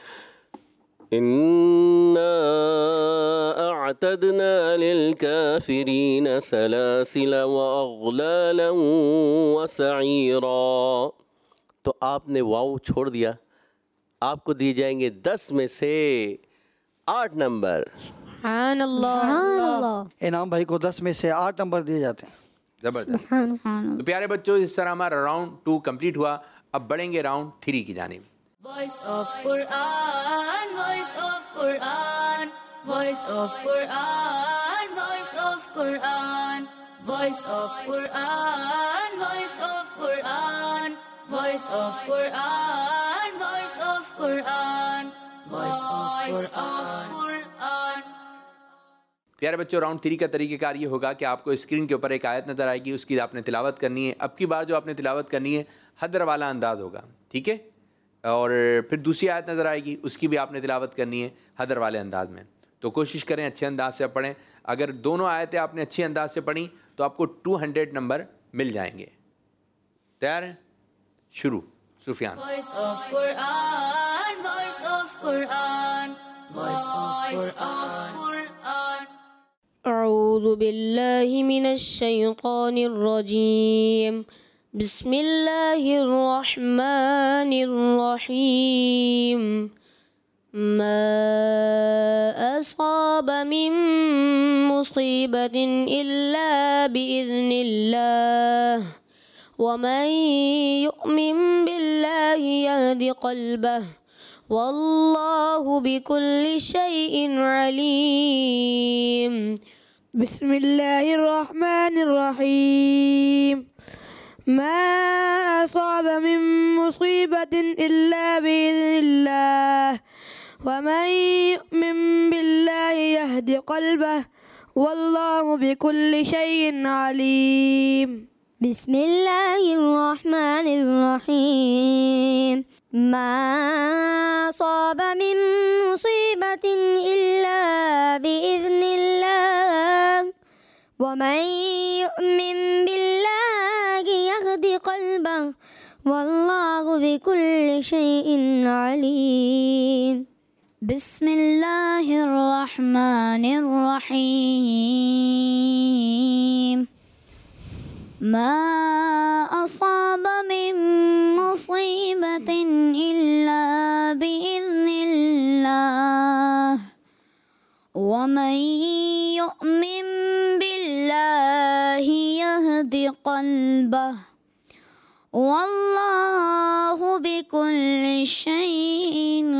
إِنَّا أَعْتَدْنَا لِلْكَافِرِينَ سَلَاسِلَ وَأَغْلَالًا وَسَعِيرًا، تو آپ نے واو چھوڑ دیا، آپ کو دی جائیں گے دس میں سے آٹھ نمبر۔ سبحان اللہ۔ انعام بھائی کو دس میں سے آٹھ نمبر دیے جاتے ہیں۔ زبردست۔ تو پیارے بچوں، اس طرح ہمارا راؤنڈ ٹو کمپلیٹ ہوا، اب بڑھیں گے راؤنڈ تھری کی جانب۔ Voice of Quran, voice of Quran, voice of Quran, voice of Quran, voice of Quran, voice of Quran, voice of Quran, voice of Quran, voice of Quran۔ پیارے بچوں، راؤنڈ تھری کا طریقہ کار یہ ہوگا کہ آپ کو اسکرین کے اوپر ایک آیت نظر آئے گی، اس کی آپ نے تلاوت کرنی ہے۔ اب کی بار جو آپ نے تلاوت کرنی ہے حدر والا انداز ہوگا، ٹھیک ہے؟ اور پھر دوسری آیت نظر آئے گی، اس کی بھی آپ نے تلاوت کرنی ہے حدر والے انداز میں۔ تو کوشش کریں اچھے انداز سے پڑھیں۔ اگر دونوں آیتیں آپ نے اچھے انداز سے پڑھیں تو آپ کو ٹو ہنڈریڈ نمبر مل جائیں گے۔ تیار ہیں؟ شروع۔ سفیان۔ Voice of Quran, voice of Quran, voice of Quran۔ أعوذ بالله من الشيطان الرجيم، بسم الله الرحمن الرحيم، ما أصاب من مصيبة إلا بإذن الله، ومن يؤمن بالله يهد قلبه، والله بكل شيء عليم۔ بسم الله الرحمن الرحيم، ما أصاب من مصيبة إلا بإذن الله، ومن يؤمن بالله يهد قلبه، والله بكل شيء عليم۔ بسم الله الرحمن الرحيم، ما أصاب من مصيبة إلا بإذن الله، ومن يؤمن بالله يهد قلبه، والله بكل شيء عليم۔ بسم الله الرحمن الرحيم، ما أصاب من مصيبة إلا بإذن الله، ومن يؤمن بالله يهد قلبه، والله بكل شيء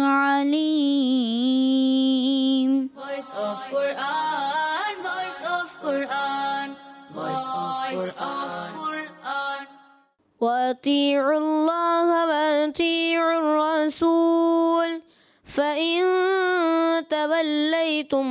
عليم۔ Voice of Quran, voice of Quran, voice of Quran۔ وأطيعوا الله وأطيعوا الرسول، فإن توليتم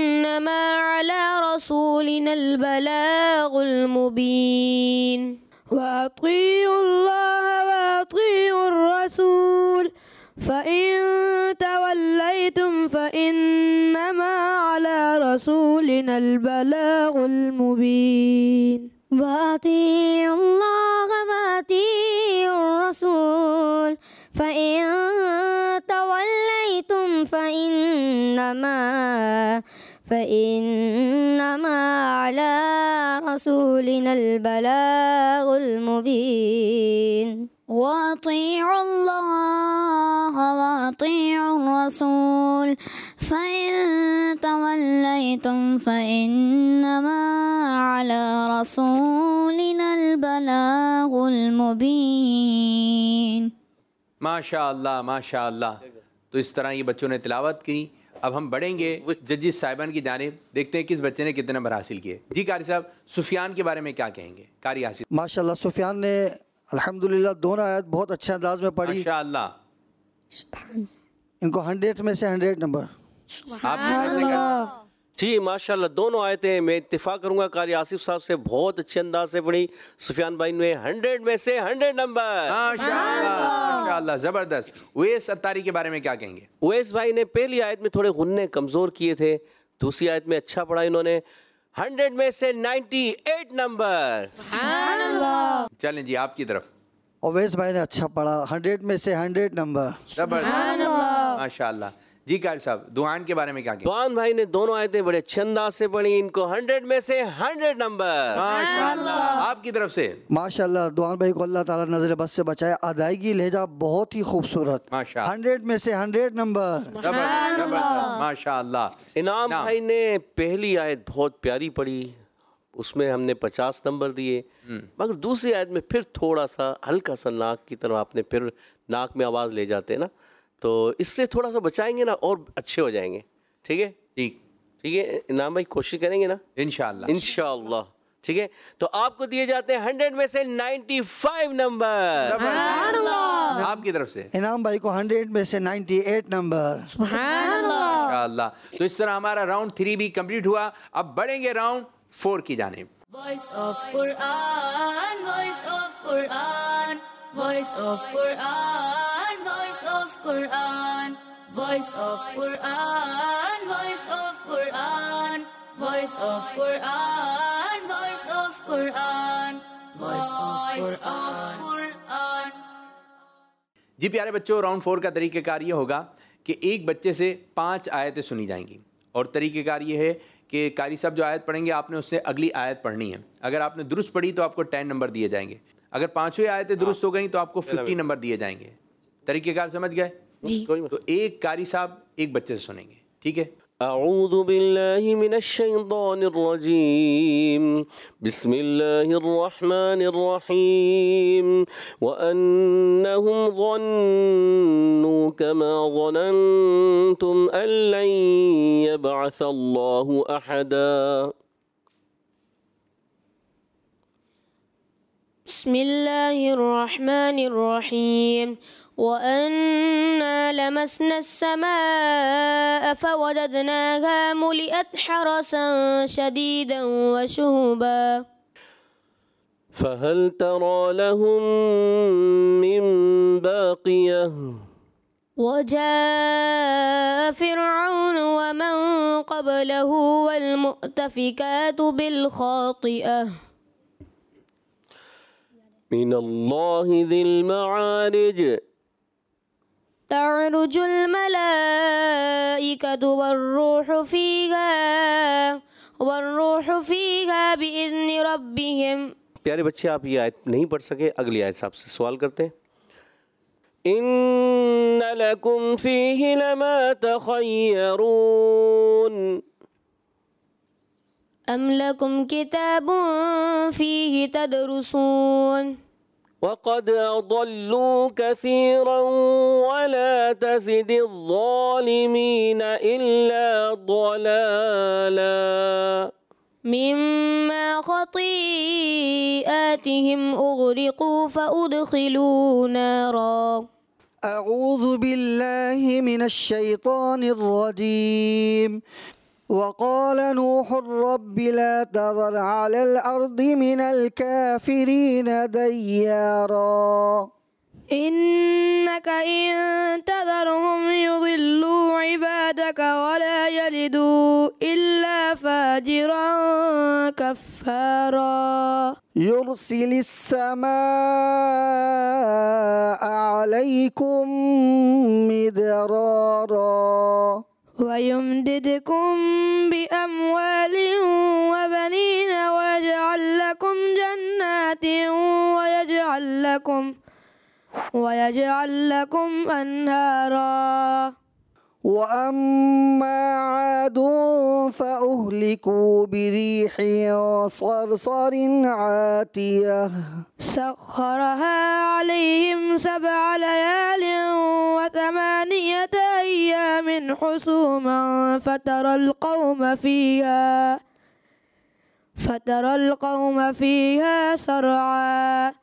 فإنما على رسولنا البلاغ المبين، وأطيعوا الله وأطيعوا الرسول فإن توليتم فإنما على رسولنا البلاغ المبين. وأطيعوا الله وأطيعوا الرسول فإن توليتم فإنما فإنما على رسولنا البلاغ المبين. وأطيعوا الله وأطيعوا الرسول فإن توليتم فإنما على رسولنا البلاغ المبين. ماشاء اللہ ماشاء اللہ. تو اس طرح یہ بچوں نے تلاوت کی. اب ہم بڑھیں گے ججز صاحبان کی جانب، دیکھتے ہیں کس بچے نے کتنے نمبر حاصل کیے. جی قاری صاحب، سفیان کے بارے میں کیا کہیں گے؟ قاری حاصل ماشاءاللہ سفیان نے الحمدللہ دونوں آیت بہت اچھے انداز میں پڑھی. ماشاء اللہ. ان کو ہنڈریڈ میں سے ہنڈریڈ نمبر. آپ نے جی ماشاءاللہ دونوں آیتیں میں اتفاق کروں گا قاری آصف صاحب سے بہت اچھے انداز سے پڑھی. سفیان بھائی نے ہنڈریڈ میں سے ہنڈریڈ نمبر. ماشاءاللہ زبردست. اویس اتاری کے بارے میں کیا کہیں گے؟ اویس بھائی نے پہلی آیت میں تھوڑے غنّے کمزور کیے تھے، دوسری آیت میں اچھا پڑھا انہوں نے. ہنڈریڈ میں سے نائنٹی ایٹ نمبر. چلیں جی آپ کی طرف. اویس بھائی نے اچھا پڑھا، ہنڈریڈ میں سے ہنڈریڈ نمبر. زبردست ماشاءاللہ. جی قاری صاحب، دعان کے بارے میں کیا کہیں؟ دعان بھائی نے دونوں آیتیں بڑے اچھے انداز سے پڑھی، ان کو ہنڈریڈ میں سے ہنڈریڈ نمبر. ماشاءاللہ. آپ کی طرف سے ماشاءاللہ دعان بھائی کو اللہ تعالیٰ نظر بس سے بچائے. ادائیگی لہجہ بہت ہی خوبصورت. ماشاءاللہ. ہنڈریڈ میں سے ہنڈریڈ نمبر. زبردست زبردست ماشاءاللہ. انعام بھائی نے پہلی آیت بہت پیاری پڑھی، اس میں ہم نے پچاس نمبر دیے، مگر دوسری آیت میں پھر تھوڑا سا ہلکا سا ناک کی طرف آپ نے پھر ناک میں آواز لے جاتے ہیں نا، تو اس سے تھوڑا سا بچائیں گے نا اور اچھے ہو جائیں گے. ٹھیک ہے ٹھیک ٹھیک ہے انعام بھائی کوشش کریں گے نا انشاءاللہ انشاءاللہ. ٹھیک ہے تو آپ کو دیے جاتے ہیں ہنڈریڈ میں سے نائنٹی فائیو نمبر. آپ کی طرف سے انعام بھائی کو ہنڈریڈ میں سے نائنٹی ایٹ نمبر. ماشاءاللہ. تو اس طرح ہمارا راؤنڈ تھری بھی کمپلیٹ ہوا. اب بڑھیں گے راؤنڈ فور کی جانب. Voice of Quran, voice of Quran, voice of Quran, voice of Quran, voice of Quran, voice of Quran, voice of Quran, voice of Quran, voice of Quran. جی پیارے بچوں، راؤنڈ فور کا طریقہ کار یہ ہوگا کہ ایک بچے سے پانچ آیتیں سنی جائیں گی، اور طریقہ کار یہ ہے کہ قاری صاحب جو آیت پڑھیں گے آپ نے اس سے اگلی آیت پڑھنی ہے. اگر آپ نے درست پڑھی تو آپ کو ٹین نمبر دیے جائیں گے. اگر پانچویں آیتیں درست ہو گئیں تو آپ کو ففٹی نمبر دیے جائیں گے. طریقہ کار سمجھ گئے؟ جی. تو ایک قاری صاحب ایک بچے سے سنیں گے. ٹھیک ہے. اعوذ باللہ من الشیطان الرجیم بسم اللہ الرحمن الرحیم وَأَنَّهُمْ ظَنُّوا كَمَا ظَنَنْتُمْ أَن لَّن يَبْعَثَ اللَّهُ أَحَدًا. بسم اللہ الرحمن الرحیم وَأَنَّا لَمَسْنَا السَّمَاءَ فَوَجَدْنَاهَا مُلِئَتْ حَرَسًا شَدِيدًا وَشُهُبًا فَهَلْ تَرَى لَهُم مِّن بَاقِيَةٍ وَجَاءَ فِرْعَوْنُ وَمَن قَبْلَهُ وَالْمُؤْتَفِكَاتُ بِالْخَاطِئَةِ مِنَ اللَّهِ ذِي الْمَعَارِجِ تعرج الملائكة والروح فيها والروح فيها بإذن ربهم. پیارے بچے آپ یہ آیت نہیں پڑھ سکے، اگلی آیت صاحب سے سوال کرتے ہیں. ان لکم فیہ لما تخیرون ام لکم کتاب فیہ تدرسون وقد اضلوا كثيرا ولا تزد الظالمين الا ضلالا مما خطيئاتهم اغرقوا فادخلوا نارا. اعوذ باللہ من الشیطان الرجیم وقال نوح رب لا تذر على الأرض من الكافرين ديارا إنك إن تذرهم يضلوا عبادك ولا يلدوا إلا فاجرا كفارا يرسل السماء عليكم مدرارا ويمددكم بأموال وبنين ويجعل لكم جنات ويجعل لكم ويجعل لكم أنهارا وأما عاد فأهلكوا بريح صرصر عاتية سخرها عليهم سبع ليال وثمانية أيام حسوما فترى القوم فيها فترى القوم فيها سرعا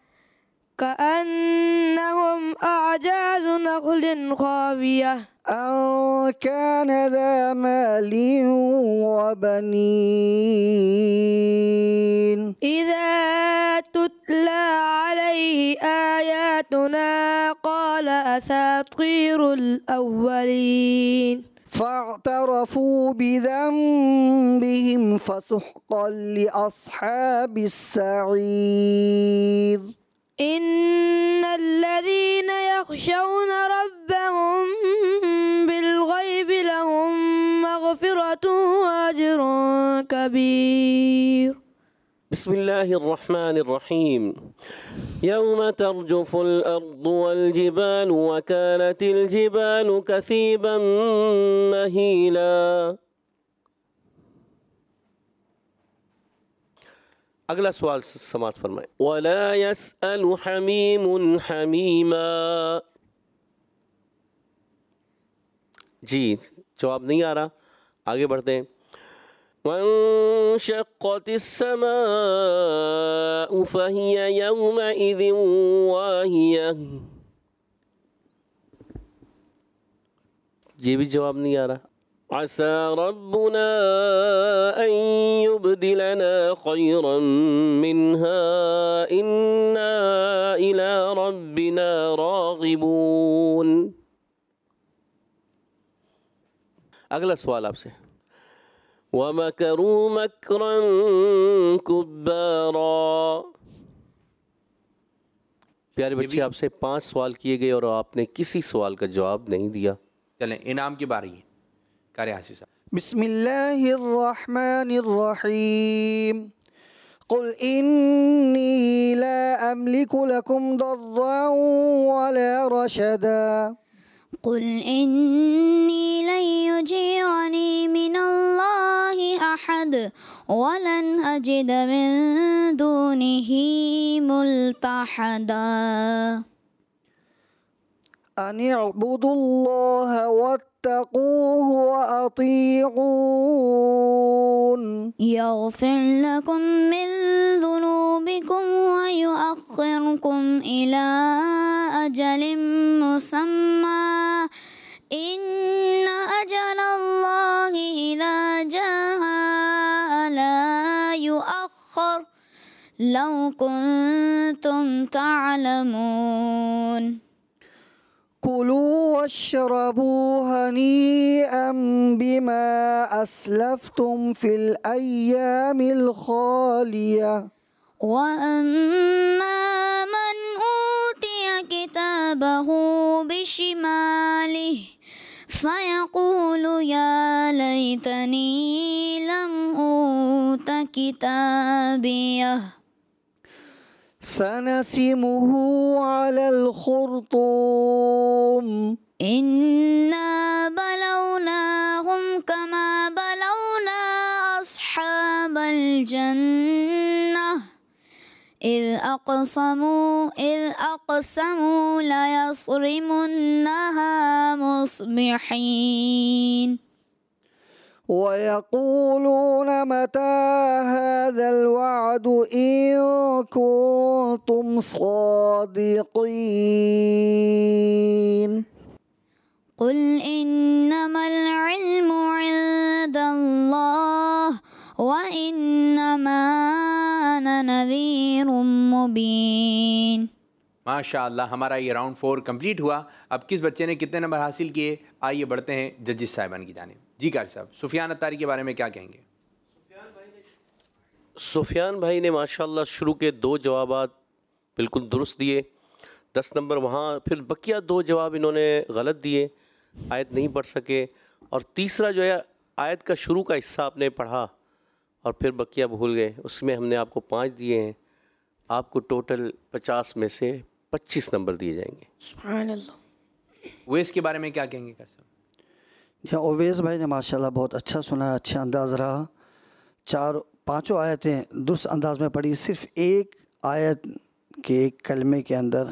كأنهم أعجاز نخل خاوية أن كان ذا مال وبنين إذا تتلى عليه آياتنا قال أساطير الأولين فاعترفوا بذنبهم فسحقا لأصحاب السعير إن الذين يخشون ربهم بالغيب لهم مغفرة وأجر كبير. بسم الله الرحمن الرحيم. يوم ترجف الأرض والجبال وكانت الجبال كثيبا مهيلا. अगला सवाल समाप्त फरमाए। वला यसअलु हमीमुन हमीमा। जी जवाब नहीं आ रहा, आगे बढ़ते हैं। वंशक़्क़तिस समाउ फ़हिय यौमइज़िन वाहिया। ये भी जवाब नहीं आ रहा। असा रब्बुना अन युब्दिलना खैरन मिन्हा इन्ना इला रब्बिना रागिबून। अगला सवाल आपसे। वमकरू मकरन कुब्बारा। प्यारे बच्चे, आपसे पांच सवाल किए गए और आपने किसी सवाल का जवाब नहीं दिया। चलें इनाम की बारी है। कार्य हासिल साहब। बिस्मिल्लाहिर्रहमानिर्रहीम। कुल इन्नी ला अमलिकु लकुम दर्रन वला रशदा। قل إني لن يجيرني من الله أحد ولن أجد من دونه ملتحدا. أن اعبدوا الله واتقوه وأطيعون يغفر لكم من ذنوبكم ويؤخركم إلى أجل مسمى إن أجل الله إذا جاء لا يؤخر لو كنتم تعلمون. كلوا واشربوا هنيئا بما أسلفتم في الأيام الخالية. وأما من أوتي كتابه بشماله فيقول يا ليتني لم أوت كتابيه سنسمه على الخرطوم إنا بلوناهم كما بلونا أصحاب الجنة إذ أقسموا إذ أقسموا ليصرمنها مصبحين. ويقولون متى هذا الوعد إن كنتم صادقين. قل إنما العلم عند الله وإنما أنا نذير مبين. ماشاء اللہ، ہمارا یہ راؤنڈ فور کمپلیٹ ہوا. اب کس بچے نے کتنے نمبر حاصل کیے؟ آئیے بڑھتے ہیں ججز صاحبان کی جانب. جی قاری صاحب، سفیان اتاری کے بارے میں کیا کہیں گے؟ سفیان بھائی نے ماشاءاللہ شروع کے دو جوابات بالکل درست دیے، دس نمبر وہاں، پھر بقیہ دو جواب انہوں نے غلط دیے، آیت نہیں پڑھ سکے. اور تیسرا جو ہے آیت کا شروع کا حصہ آپ نے پڑھا اور پھر بقیہ بھول گئے، اس میں ہم نے آپ کو پانچ دیے ہیں. آپ کو ٹوٹل پچاس میں سے پچیس نمبر دیے جائیں گے. سبحان اللہ. اویس کے بارے میں کیا کہیں گے قاری صاحب؟ یا اویس بھائی نے ماشاءاللہ بہت اچھا سنا، اچھا انداز رہا. چار پانچوں آیتیں درست انداز میں پڑھی. صرف ایک آیت کے ایک کلمے کے اندر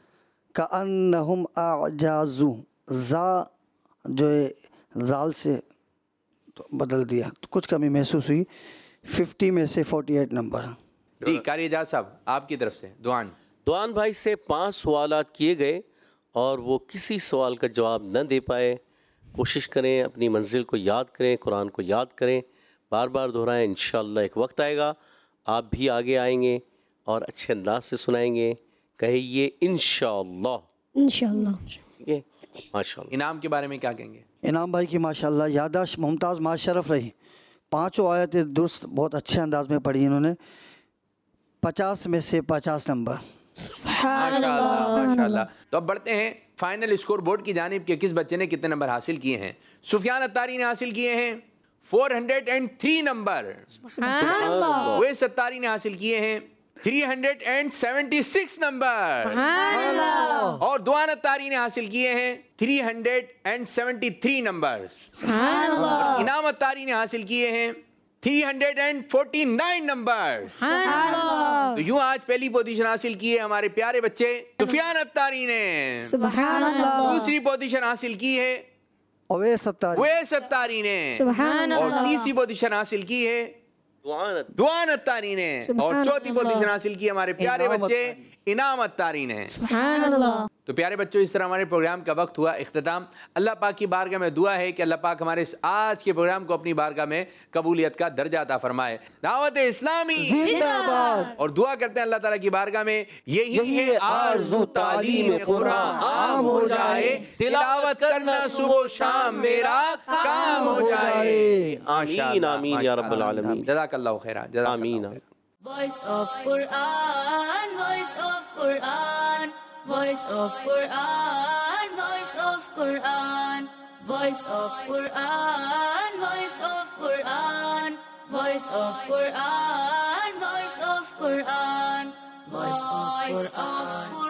کأنہم اعجازو، زا جو ہے زال سے بدل دیا تو کچھ کمی محسوس ہوئی. ففٹی میں سے فورٹی ایٹ نمبر. جی قاری اعجاز صاحب آپ کی طرف سے دعان. دوان بھائی سے پانچ سوالات کیے گئے اور وہ کسی سوال کا جواب نہ دے پائے. کوشش کریں اپنی منزل کو یاد کریں، قرآن کو یاد کریں، بار بار دہرائیں. انشاءاللہ ایک وقت آئے گا آپ بھی آگے آئیں گے اور اچھے انداز سے سنائیں گے. کہیے انشاءاللہ. انشاءاللہ. ٹھیک ہے، ماشاءاللہ. انعام کے بارے میں کیا کہیں گے؟ انعام بھائی کی ماشاءاللہ یادداشت ممتاز ماشرف رہی. پانچوں آیتیں درست بہت اچھے انداز میں پڑھی انہوں نے. پچاس میں سے پچاس نمبر. ماشاءاللہ ماشاءاللہ. تو اب بڑھتے ہیں فائنل اسکور بورڈ کی جانب کہ کس بچے نے کتنے نمبر حاصل کیے ہیں. سفیان اتاری نے حاصل کیے ہیں four hundred and three number. Owais Attari نے حاصل کیے ہیں three hundred and seventy six number. اور دوان اتاری نے حاصل کیے ہیں three hundred and seventy three number. Inam Attari نے حاصل کیے ہیں three hundred and forty nine number. تو یوں آج پہلی پوزیشن حاصل کی ہے ہمارے پیارے بچے سفیان اتاری نے. سبحان اللہ. دوسری پوزیشن حاصل کی ہے اویس اتاری. اویس اتاری نے. سبحان اور اللہ. تیسری پوزیشن حاصل کی ہے دوان دوان اتاری نے. اور چوتھی پوزیشن حاصل کی ہمارے پیارے بچے انعام اتاری نے. سبحان اللہ. تو پیارے بچوں اس طرح ہمارے پروگرام کا وقت ہوا اختتام. اللہ پاک کی بارگاہ میں دعا ہے کہ اللہ پاک ہمارے اس آج کے پروگرام کو اپنی بارگاہ میں قبولیت کا درجہ عطا فرمائے. دعوت اسلامی زندہ باد. اور دعا کرتے ہیں اللہ تعالیٰ کی بارگاہ میں یہی ہے آرزو تعلیم قرآن عام ہو جائے، تلاوت کرنا صبح و شام میرا کام ہو جائے. آمین آمین یا رب العالمین. جزاک اللہ خیرہ. جزاک آمین. اللہ خیرہ. Voice of Quran, voice of Quran, voice of Quran, voice of Quran, voice of Quran, voice of Quran, voice of Quran, voice of Quran, voice of Quran.